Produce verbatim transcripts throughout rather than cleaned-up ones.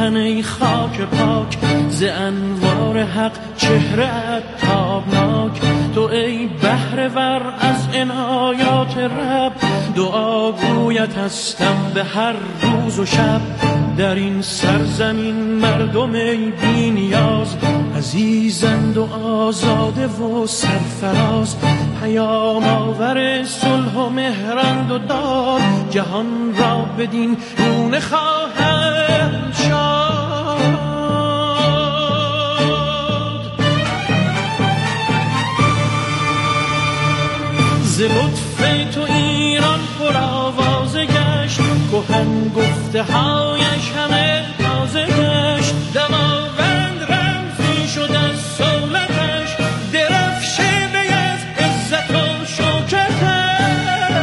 روشن ای خاک پاک، ز انوار حق چهره‌ات تابناک. تو ای بهره ور از عنایات رب، دعا گویت هستم به هر روز و شب. در این سرزمین مردم ای بی نیاز، عزیزند و آزاده و سرفراز. پیام آور صلح و مهرند و داد، جهان را بدین گونه خواهند شاد. ز لطف تو ایران پر آوازه گشت، کهن گفته هایش همه تازه گشت. دماوند رمزی شد از سولتش، درفشه بیز عزت و شوکتش.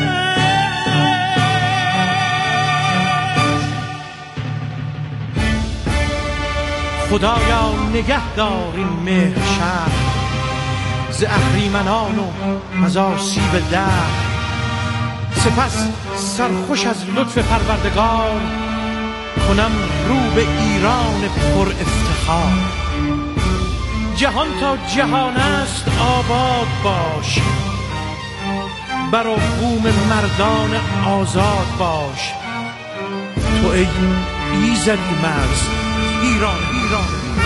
خدایا نگه دار این مهر شهر، ز اهریمنان و از آسیب دهر. سپس سرخوش از لطف پروردگار، کنم رو به ایران پر افتخار. جهان تا جهان است آباد باش، بر و بوم مردان آزاد باش. تو ای ایزدی مرز ایران ایران.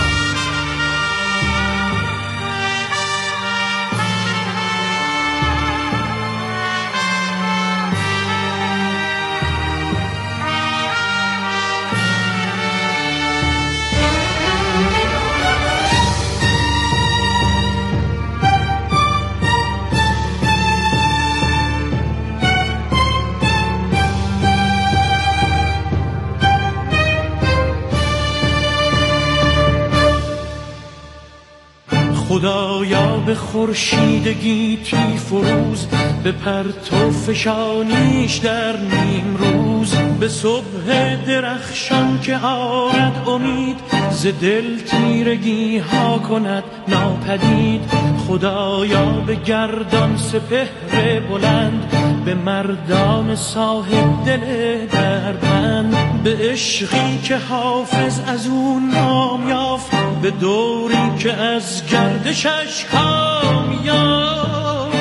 خدایا به خورشید گیتی فروز، به پرتو فشانیش در نیم روز. به صبح درخشان که آرد امید، ز دل تیرگی ها کند ناپدید. خدایا به گردان سپهر بلند، به مردان صاحب دل دردمند. به عشقی که حافظ از اون نام یافت، به دوری که از گردشش کام یافت.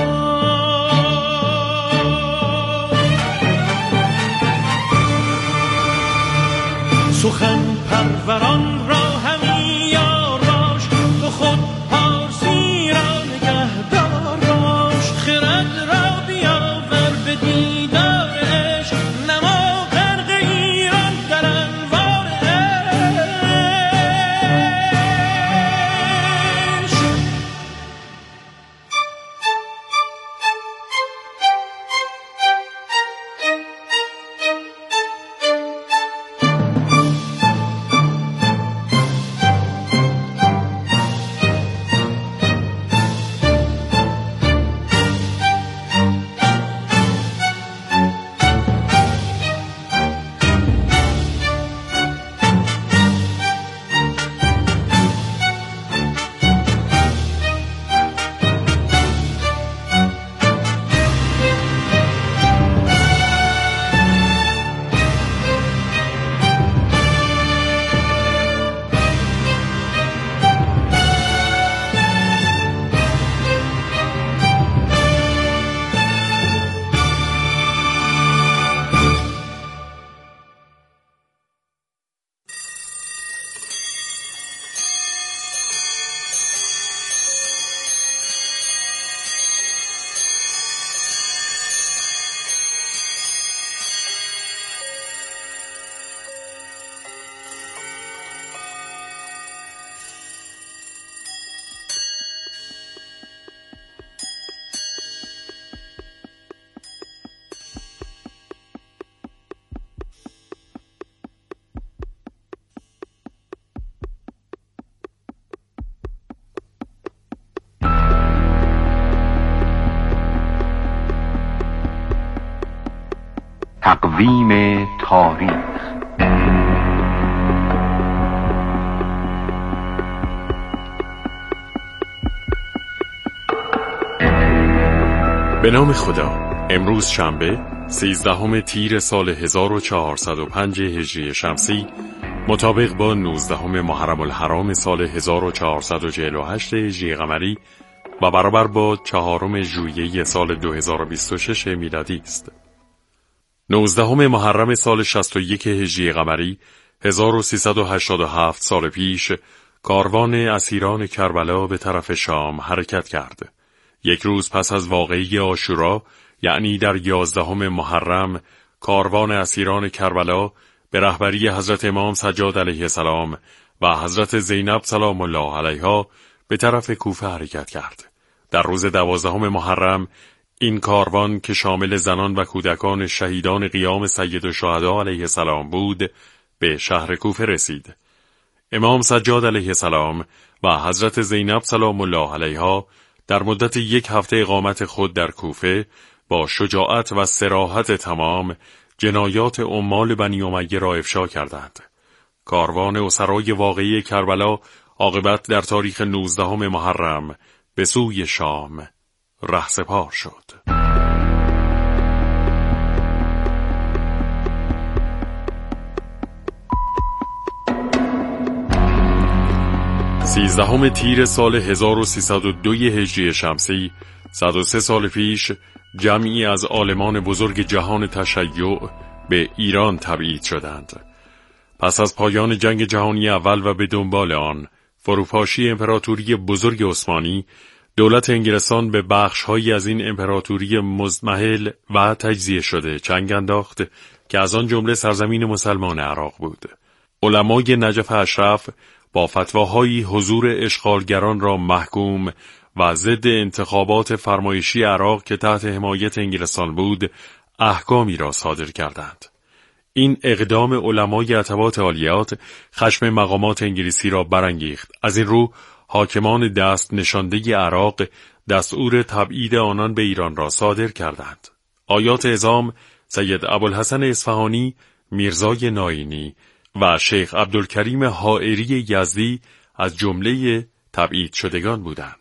سخن پروران را همی یار باش، تو خود پارسی را نگهدار باش. خرد را بیاور به دیدارش، نما غرق ایران در انوار عشق. تقویم تاریخ. به نام خدا. امروز شنبه سیزدهم تیر سال هزار و چهارصد و پنج هجری شمسی، مطابق با نوزدهم محرم الحرام سال هزار و چهارصد و چهل و هشت هجری قمری و برابر با چهارم ژوئیه سال دو هزار و بیست و شش میلادی است. نوزدهم محرم سال شصت و یک هجری قمری هزار و سیصد و هشتاد و هفت سال پیش کاروان اسیران کربلا به طرف شام حرکت کرد. یک روز پس از واقعه عاشورا، یعنی در یازدهم محرم، کاروان اسیران کربلا به رهبری حضرت امام سجاد علیه السلام و حضرت زینب سلام الله علیها به طرف کوفه حرکت کرد. در روز دوازدهم محرم این کاروان که شامل زنان و کودکان شهیدان قیام سید الشهدا علیه السلام بود، به شهر کوفه رسید. امام سجاد علیه السلام و حضرت زینب سلام الله علیها در مدت یک هفته اقامت خود در کوفه با شجاعت و صراحت تمام جنایات عمال بنی امیه را افشا کردند. کاروان اسرای واقعی کربلا عاقبت در تاریخ نوزدهم محرم به سوی شام رهسپار شد. سیزدهم تیر سال هزار و سیصد و دو هجری شمسی، صد و سه سال پیش، جمعی از عالمان بزرگ جهان تشیع به ایران تبعید شدند. پس از پایان جنگ جهانی اول و به دنبال آن فروپاشی امپراتوری بزرگ عثمانی، دولت انگلستان به بخش‌هایی از این امپراتوری مضمحل و تجزیه شده چنگ انداخت که از آن جمله سرزمین مسلمان عراق بود. علمای نجف اشرف با فتواهایی حضور اشغالگران را محکوم و ضد انتخابات فرمایشی عراق که تحت حمایت انگلستان بود، احکامی را صادر کردند. این اقدام علمای عتبات عالیات خشم مقامات انگلیسی را برانگیخت. از این رو حاکمان دست نشانده عراق دستور تبعید آنان به ایران را صادر کردند. آیات اعزام سید ابوالحسن اصفهانی، میرزای ناینی و شیخ عبدالکریم حائری یزدی از جمله تبعید شدگان بودند.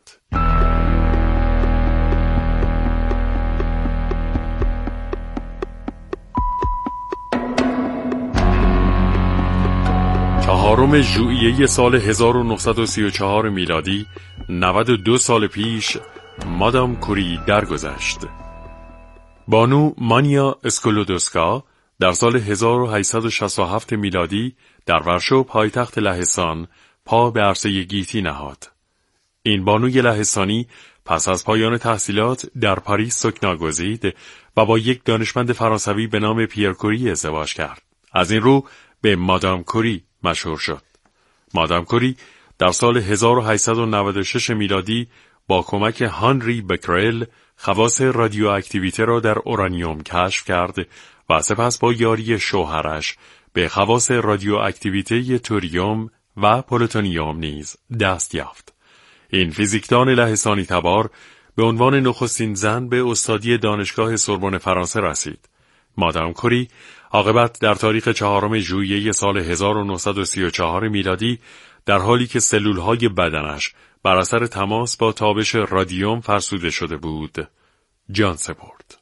چهارم ژوئیه سال هزار و نهصد و سی و چهار میلادی، نود و دو سال پیش، مادام کوری درگذشت. بانو مانیا اسکولودوسکا در سال هزار و هشتصد و شصت و هفت میلادی در ورشو پایتخت لهستان پا به عرصه گیتی نهاد. این بانوی لهستانی پس از پایان تحصیلات در پاریس سکنا گزید و با یک دانشمند فرانسوی به نام پیر کوری ازدواج کرد. از این رو به مادام کوری مشهور شد. مادام کوری در سال هزار و هشتصد و نود و شش میلادی با کمک هانری بکرل خواص رادیواکتیویته را در اورانیوم کشف کرد و سپس با یاری شوهرش به خواص رادیواکتیویته توریوم و پلوتونیوم نیز دست یافت. این فیزیکدان لهستانی تبار به عنوان نخستین زن به استادی دانشگاه سوربن فرانسه رسید. مادام کوری عاقبت در تاریخ چهارم ژوئیه سال هزار و نهصد و سی و چهار میلادی در حالی که سلولهای بدنش بر اثر تماس با تابش رادیوم فرسوده شده بود، جان سپرد.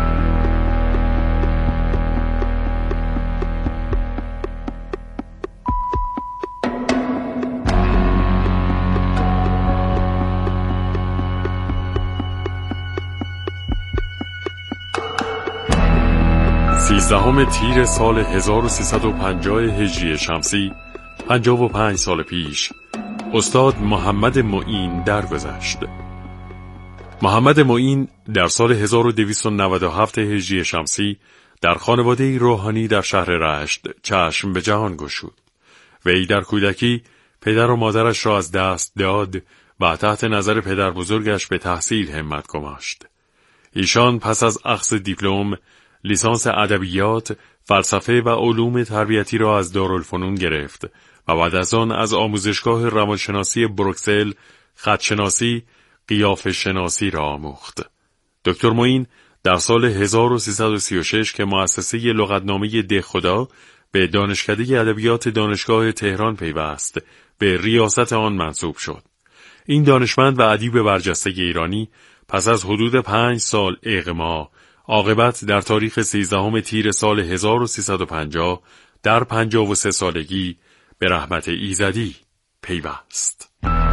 سیزدهم تیر سال هزار و سیصد و پنجاه هجری شمسی، پنجاه و پنج سال پیش، استاد محمد معین درگذشت. محمد معین در سال هزار و دویست و نود و هفت هجری شمسی در خانواده روحانی در شهر رشت چشم به جهان گشود. وی در کودکی پدر و مادرش را از دست داد و تحت نظر پدر بزرگش به تحصیل همت گماشت. ایشان پس از اخذ دیپلم لیسانس ادبیات، فلسفه و علوم تربیتی را از دارالفنون گرفت و بعد از آن از آموزشگاه روانشناسی بروکسل خطشناسی، قیافه شناسی را آموخت. دکتر معین در سال هزار و سیصد و سی و شش که مؤسسه لغتنامه دهخدا به دانشکده ادبیات دانشگاه تهران پیوست، به ریاست آن منصوب شد. این دانشمند و ادیب برجسته ایرانی پس از حدود پنج سال اغما عاقبت در تاریخ سیزدهم تیر سال هزار و سیصد و پنجاه در پنجاه و سه سالگی به رحمت ایزدی پیوست.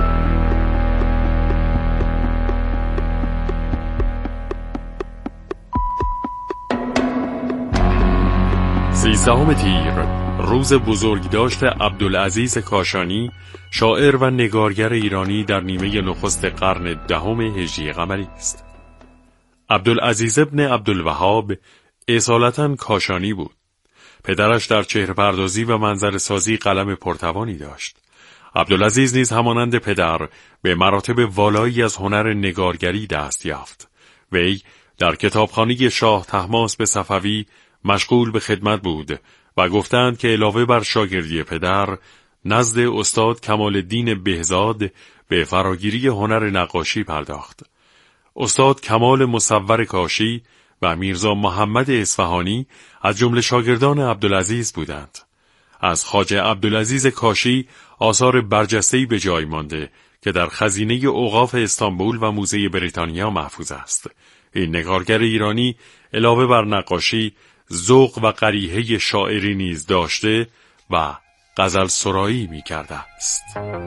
سیزدهم تیر، روز بزرگداشت عبدالعزیز کاشانی، شاعر و نگارگر ایرانی در نیمه نخست قرن دهم هجری قمری است. عبدالعزیز ابن عبدالوهاب اصالتاً کاشانی بود. پدرش در چهره‌پردازی و منظره‌سازی قلم پرتوانی داشت. عبدالعزیز نیز همانند پدر به مراتب والایی از هنر نگارگری دست یافت. وی در کتابخانه شاه طهماسب صفوی مشغول به خدمت بود و گفتند که علاوه بر شاگردی پدر، نزد استاد کمال الدین بهزاد به فراگیری هنر نقاشی پرداخت. استاد کمال مصور کاشی و میرزا محمد اصفهانی از جمله شاگردان عبدالعزیز بودند. از خواجه عبدالعزیز کاشی آثار برجسته‌ای به جای مانده که در خزینه اوقاف استانبول و موزه بریتانیا محفوظ است. این نگارگر ایرانی علاوه بر نقاشی، ذوق و قریحه شاعری نیز داشته و غزل سرایی می کرده است.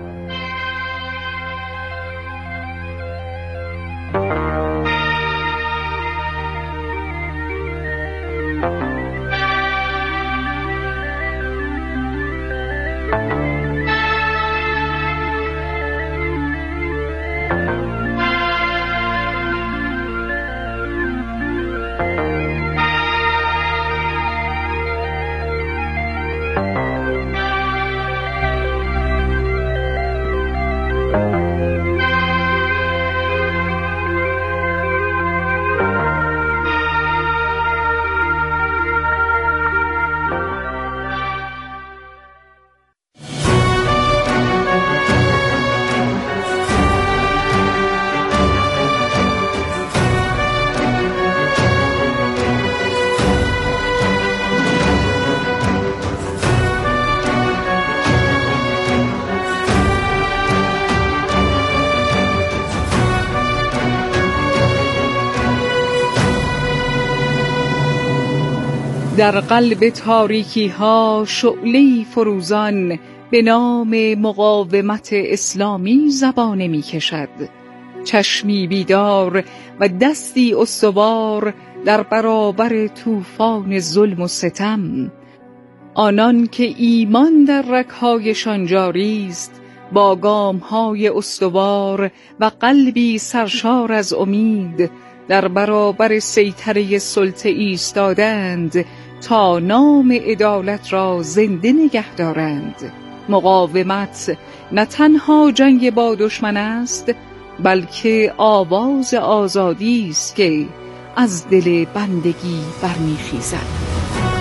در قلب تاریکی ها شعله‌ای فروزان به نام مقاومت اسلامی زبانه می کشد. چشمی بیدار و دستی استوار در برابر طوفان ظلم و ستم. آنان که ایمان در رگ‌هایشان جاری است، با گام‌های استوار و قلبی سرشار از امید در برابر سیطره سلطه ایستادند تا نام عدالت را زنده نگه دارند. مقاومت نه تنها جنگ با دشمن است، بلکه آواز آزادی است که از دل بندگی برمیخیزد.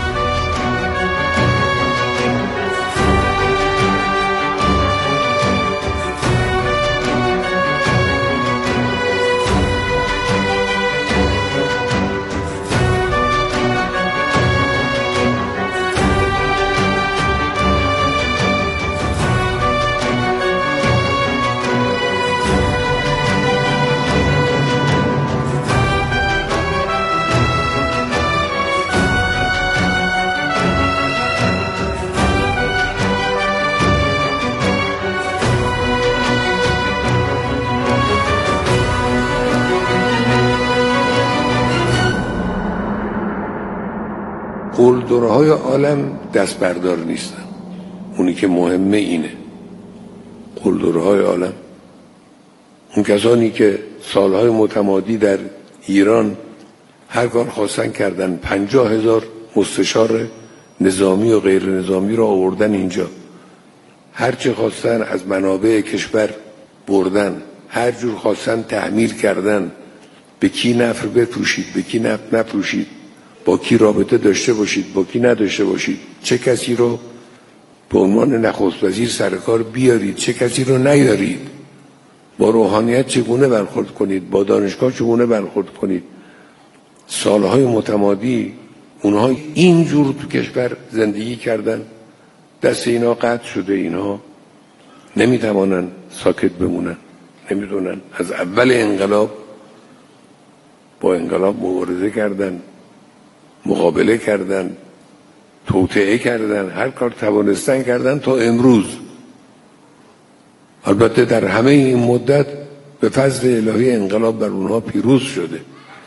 قلدرهای عالم دست بردار نیستن. اونی که مهمه اینه، قلدرهای عالم، اون کسانی که سالهای متمادی در ایران هر کار خواستن کردن، پنجاه هزار مستشار نظامی و غیر نظامی را آوردن اینجا، هر چه خواستن از منابع کشور بردن، هر جور خواستن تعمیر کردن، به کی نفر بپوشید، به کی نفر نپوشید، با کی رابطه داشته باشید، با کی نداشته باشید، چه کسی رو به عنوان نخست وزیر سر کار بیارید، چه کسی رو نیارید، با روحانیت چگونه برخورد کنید، با دانشگاه چگونه برخورد کنید. سالهای متمادی اونها اینجور تو کشور زندگی کردن، دست اینا قطع شده، اینا نمیتوانن ساکت بمونن، نمیدونن. از اول انقلاب با انقلاب مبارزه کردن، مقابله کردن، توطئه کردن، هر کار توانستن کردن تا امروز. البته در همه این مدت به فضل الهی انقلاب بر اونها پیروز شده.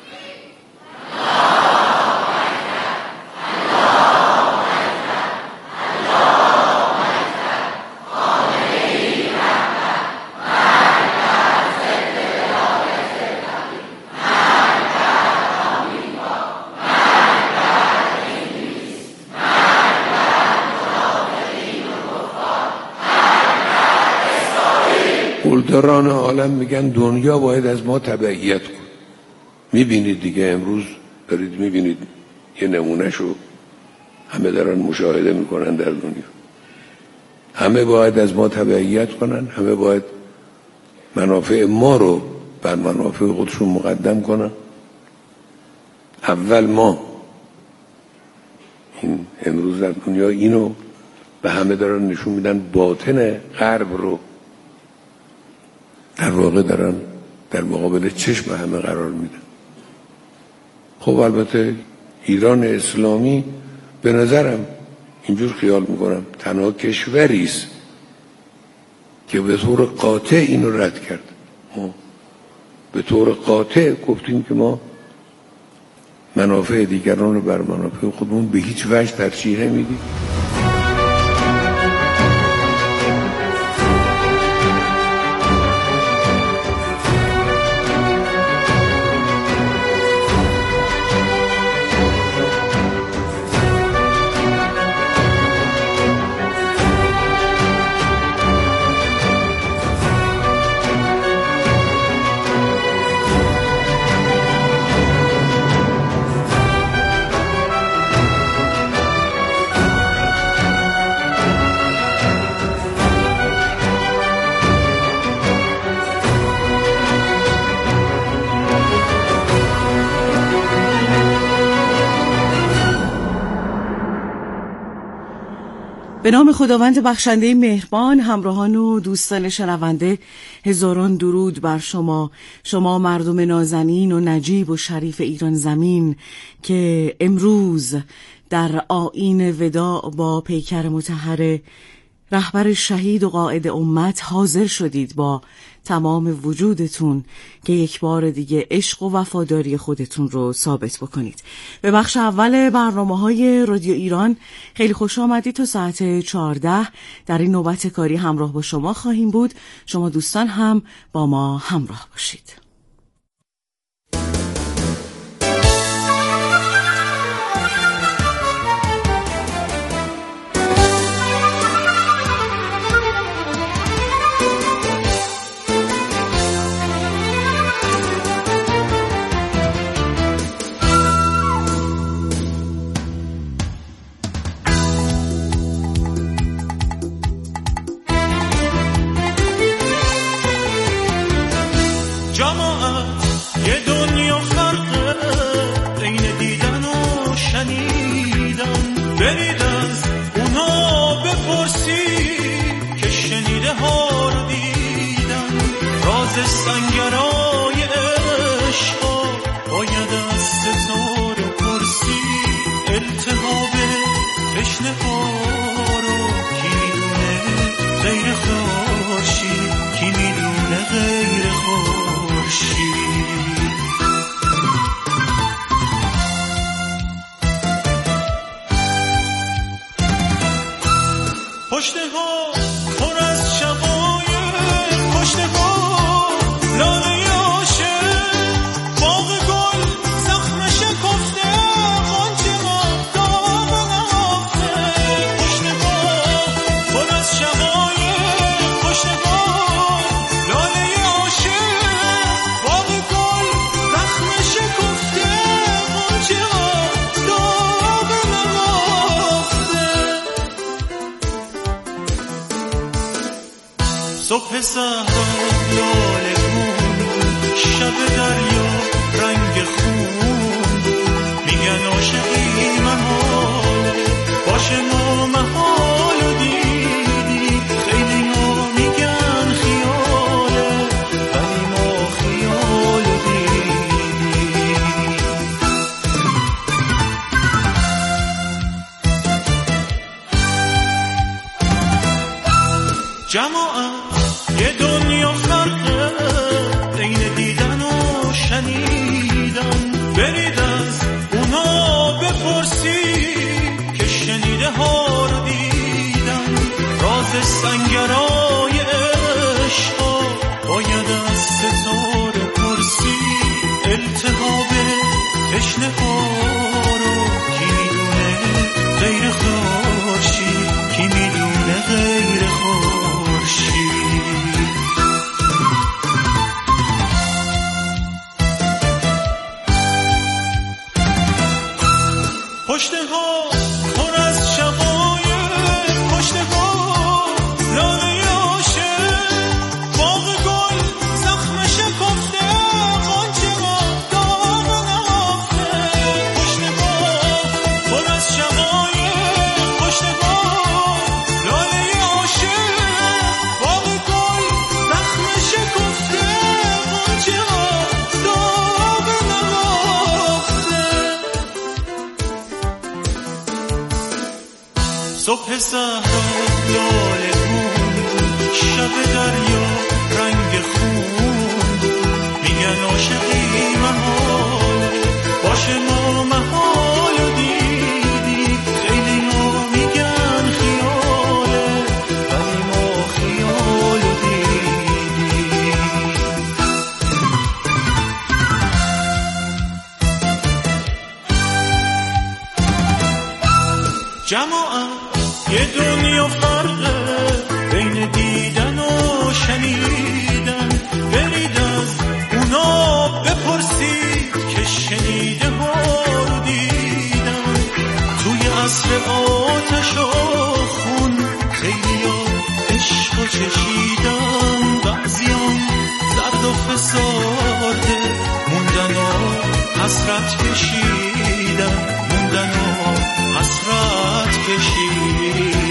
قلدران عالم میگن دنیا باید از ما تبعیت کن. میبینید دیگه، امروز دارید میبینید یه نمونهشو همه دارن مشاهده میکنن در دنیا. همه باید از ما تبعیت کنن، همه باید منافع ما رو بر منافع خودشون مقدم کنن. اول ما این امروز در دنیا اینو به همه دارن نشون میدن، باطن غرب رو در واقع دارن در مقابل چشم همه قرار میدن. خب البته ایران اسلامی به نظرم اینجور خیال میکنم تنها کشوری است که به طور قاطع اینو رد کرد. ما به طور قاطع گفتیم که ما منافع دیگران رو بر منافع خودمون به هیچ وجه ترجیح نمیدیم. به نام خداوند بخشنده مهربان، همراهان و دوستان شنونده، هزاران درود بر شما، شما مردم نازنین و نجیب و شریف ایران زمین که امروز در آیین وداع با پیکر مطهر رهبر شهید و قائد امت حاضر شدید با تمام وجودتون که یک بار دیگه عشق و وفاداری خودتون رو ثابت بکنید. به بخش اول برنامه‌های رادیو ایران خیلی خوش آمدید. تا ساعت چهارده در این نوبت کاری همراه با شما خواهیم بود. شما دوستان هم با ما همراه باشید. صبح صحرا لاله گون، شب دریا رنگ خون، میگن عاشقی محاله باشه نامحال و دیدی، خیلی ما میگن خیاله ولی ما خیال و دیدی. شنیدن. برید از اونا بپرسید که شنیده ها رو دیدن. راز سنگرای عشقا باید از ستاره پرسید. التهاب تشنه ها رو کی میدونه غیر خورشید، کی میدونه غیر خورشید. پشت ها پر از شقایق، پشت ها لاله عاشق، باغ گل زخم شکفته، غنچه ها داغ نهفته. پشت ها پر از شقایق، پشت ها لاله عاشق، باغ گل زخم شکفته، غنچه ها داغ نهفته. صبح صحرا لاله بود، شب دریا رنگ خون. میگن عاشقی محال باشه، ما محال و دیدی. خیلی ها میگن خیاله، ولی ما خیال و دیدی. جماعت یه دنیا فرقه بین دیدن و شنیدن. برید از اونا بپرسید که شنیده ها رو دیدن. توی عصر آتش و خون خیلی ها عشق و چشیدن. بعضیان زرد و فسارده موندن و حسرت کشیدن، موندن و حسرت کشیدن.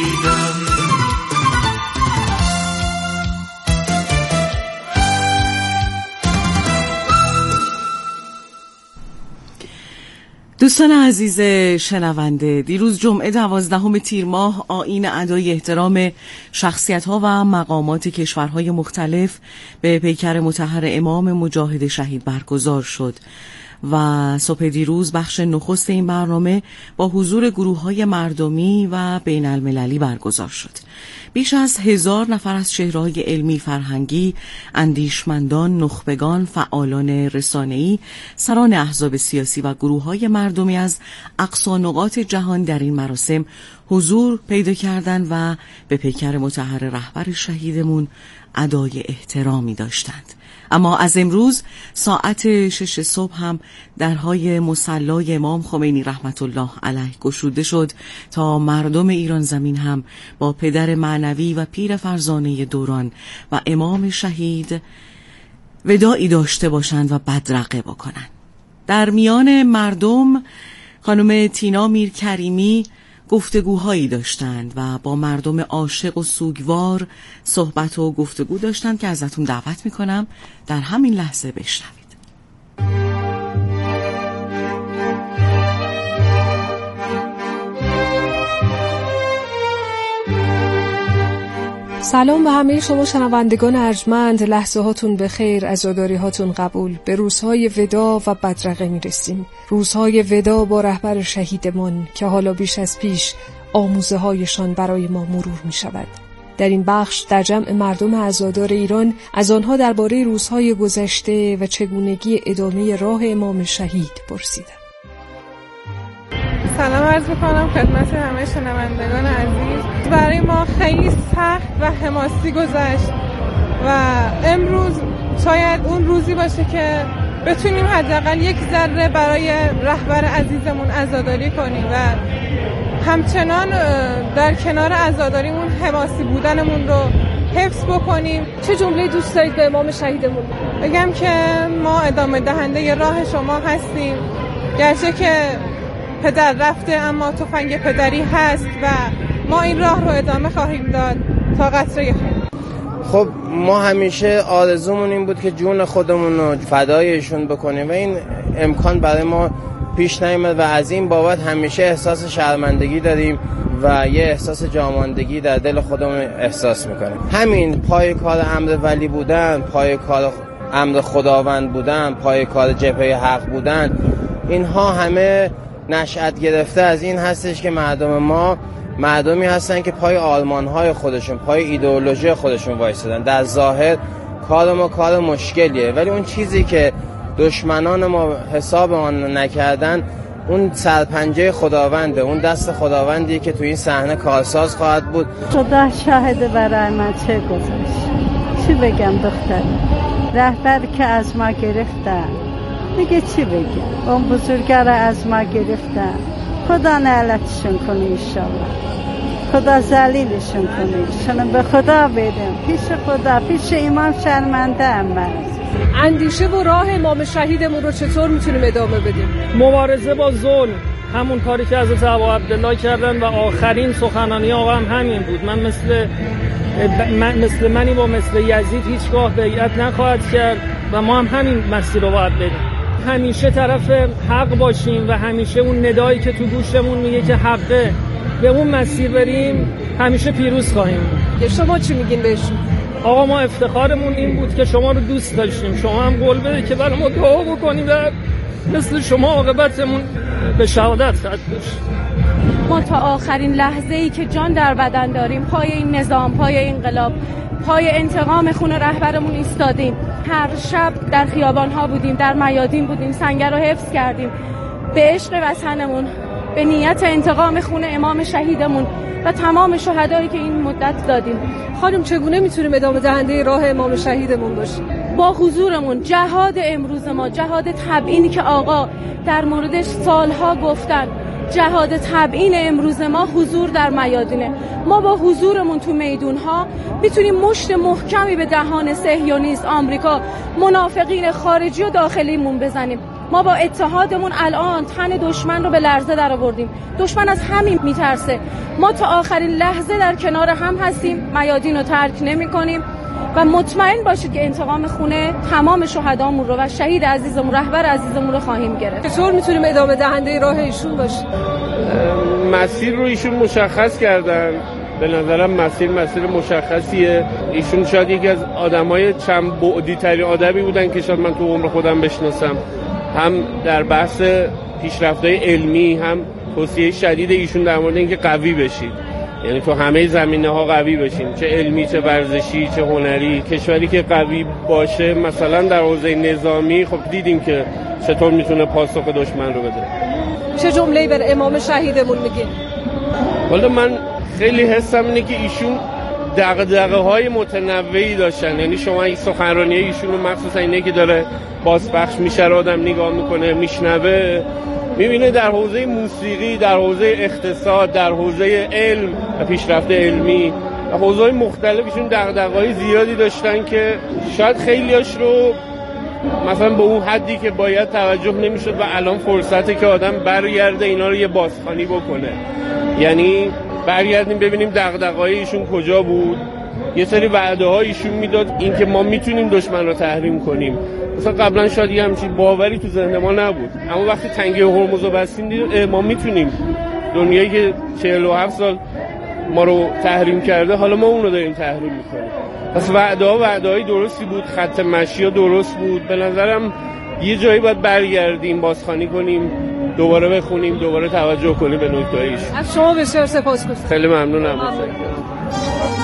دوستان عزیز شنونده، دیروز جمعه دوازدهم تیر ماه آیین ادای احترام شخصیت‌ها و مقامات کشورهای مختلف به پیکر مطهر امام مجاهد شهید برگزار شد و صبح دیروز بخش نخست این برنامه با حضور گروه‌های مردمی و بین المللی برگزار شد. بیش از هزار نفر از چهره‌های علمی فرهنگی، اندیشمندان، نخبگان، فعالان رسانه‌ای، سران احزاب سیاسی و گروه‌های مردمی از اقصا نقاط جهان در این مراسم حضور پیدا کردند و به پیکر مطهر رهبر شهیدمون ادای احترامی داشتند. اما از امروز ساعت شش صبح هم درهای مصلی امام خمینی رحمت الله علیه گشوده شد تا مردم ایران زمین هم با پدر معنوی و پیر فرزانه دوران و امام شهید وداعی داشته باشند و بدرقه بکنند. در میان مردم خانم تینا میرکریمی گفتگوهایی داشتند و با مردم عاشق و سوگوار صحبت و گفتگو داشتند که ازتون دعوت میکنم در همین لحظه بشنوید. سلام به همه شما شنوندگان ارجمند، لحظه هاتون بخیر، عزاداری هاتون قبول. به روزهای ودا و بدرقه میرسیم، روزهای ودا با رهبر شهیدمان که حالا بیش از پیش آموزه هایشان برای ما مرور می شود. در این بخش در جمع مردم عزادار ایران از آنها درباره روزهای گذشته و چگونگی ادامه راه امام شهید پرسیدم. سلام عرض می‌کنم خدمت همه شنوندگان عزیز. برای ما خیلی سخت و حماسی گذشت و امروز شاید اون روزی باشه که بتونیم حداقل یک ذره برای رهبر عزیزمون عزاداری کنیم و همچنان در کنار عزاداریمون حماسی بودنمون رو حفظ بکنیم. چه جمله دوست دارید به امام شهیدمون بگم؟ که ما ادامه دهنده راه شما هستیم، گرچه که پدر رفته اما تفنگ پدری هست و ما این راه رو ادامه خواهیم داد تا قطره خون. خب ما همیشه آرزومون این بود که جون خودمون رو فدایشون بکنیم و این امکان برای ما پیش نیامد و از این بابت همیشه احساس شرمندگی داریم و یه احساس جاماندگی در دل خودمون احساس میکنیم. همین پای کار امر ولی بودن، پای کار امر خداوند بودن، پای کار جبهه حق بودن، اینها همه نشأت گرفته از این هستش که مردم ما مردمی هستن که پای آرمان‌های خودشون، پای ایدئولوژی خودشون وایسادن. در ظاهر کار ما کار مشکلیه، ولی اون چیزی که دشمنان ما حساب آن نکردن اون سرپنجه خداونده، اون دست خداوندی که تو این صحنه کارساز خواهد بود. خدا شاهده برای من چه گذشت. چی بگم دختر؟ رهبر که از ما گرفتن دیگه چی بگم؟ اون بزرگا را از ما گرفتن، خدا نعلتشون کنه انشالله، خدا ذلیلشون کنه، شنو به خدا بدم، پیش خدا، پیش امام شرمنده ام من. اندیشه و راه امام شهیدمون رو چطور میتونیم ادامه بدیم؟ مبارزه با ظلم، همون کاری که حضرت ابا عبدالله کردن و آخرین سخنرانی آقا هم همین بود. من مثل من مثل منی با مثل یزید هیچگاه بیعت نخواهد کرد و ما هم همین مسیر رو باید بریم. همیشه طرف حق باشیم و همیشه اون ندایی که تو گوشمون میگه که حقه به اون مسیر بریم، همیشه پیروز خواهیم. شما چی میگین بهشون؟ آقا ما افتخارمون این بود که شما رو دوست داشتیم، شما هم قول بده که برای ما دعا بکنید و مثل شما عاقبتمون به شهادت ختم بشه. ما تا آخرین لحظه‌ای که جان در بدن داریم پای این نظام، پای این انقلاب، پای انتقام خون رهبرمون ایستادیم. هر شب در خیابان‌ها بودیم، در میادین بودیم، سنگر رو حفظ کردیم به عشق وطنمون، به نیت انتقام خون امام شهیدمون و تمام شهدایی که این مدت دادیم. خانم چگونه میتونیم ادامه دهنده راه امام شهیدمون باشیم؟ با حضورمون. جهاد امروز ما، جهاد تبیینی که آقا در موردش سالها گفتن، جهاد تبیین امروز ما حضور در میادینه. ما با حضورمون تو میدونها میتونیم مشت محکمی به دهان صهیونیست، آمریکا، منافقین خارجی و داخلیمون بزنیم. ما با اتحادمون الان تن دشمن رو به لرزه در آوردیم. دشمن از همین میترسه. ما تا آخرین لحظه در کنار هم هستیم، میادین رو ترک نمی کنیم و مطمئن باشید که انتقام خونه تمام شهدامون رو و شهید عزیزمون، رهبر عزیزمون رو خواهیم گرفت. چطور میتونیم ادامه دهنده راه ایشون باشیم؟ مسیر رو ایشون مشخص کردن. به نظرم مسیر مسیر مشخصیه. ایشون شاید یکی از آدمای چند بعدی تری آدمی بودن که شاید من تو عمر خودم بشناسم. هم در بحث پیشرفت‌های علمی، هم توصیه شدید ایشون در مورد اینکه قوی بشید، یعنی تو همه زمینه‌ها قوی بشین، چه علمی، چه ورزشی، چه هنری. کشوری که قوی باشه مثلا در حوزه نظامی، خب دیدیم که چطور میتونه پاسخ دشمن رو بده. چه جمله‌ای بر امام شهیدمون میگین؟ والا من خیلی حسم اینه که ایشون دغدغه‌های متنوعی داشتن. یعنی شما این سخنرانی ایشون رو مخصوصا اینه که داره بازپخش میشه، آدم نگاه میکنه، میشنوه، میبینه در حوزه موسیقی، در حوزه اقتصاد، در حوزه علم و پیشرفت علمی و حوزه‌های مختلفشون دغدغه‌های زیادی داشتن که شاید خیلیاش رو مثلا به اون حدی که باید توجه نمیشد و الان فرصته که آدم برگرده اینا رو یه بازخوانی بکنه. یعنی برگردیم ببینیم دغدغه‌های ایشون کجا بود، یه سری وعده‌ها ایشون میداد اینکه ما میتونیم دشمن رو تحریم کنیم. مثلا قبلا شاید یه همچین باوری تو ذهن ما نبود، اما وقتی تنگه هرمز رو بستیم دیدیم ما میتونیم. دنیایی که چهل و هفت سال ما رو تحریم کرده، حالا ما اون رو داریم تحریم میکنیم. پس وعده‌ها وعده‌های درستی بود، خط مشی درست بود. به نظرم یه جایی باید برگردیم، بازخوانی کنیم، دوباره بخونیم، دوباره توجه کنیم به نکته‌هایش. از شما بسیار سپاسگزارم. خیلی ممنونم.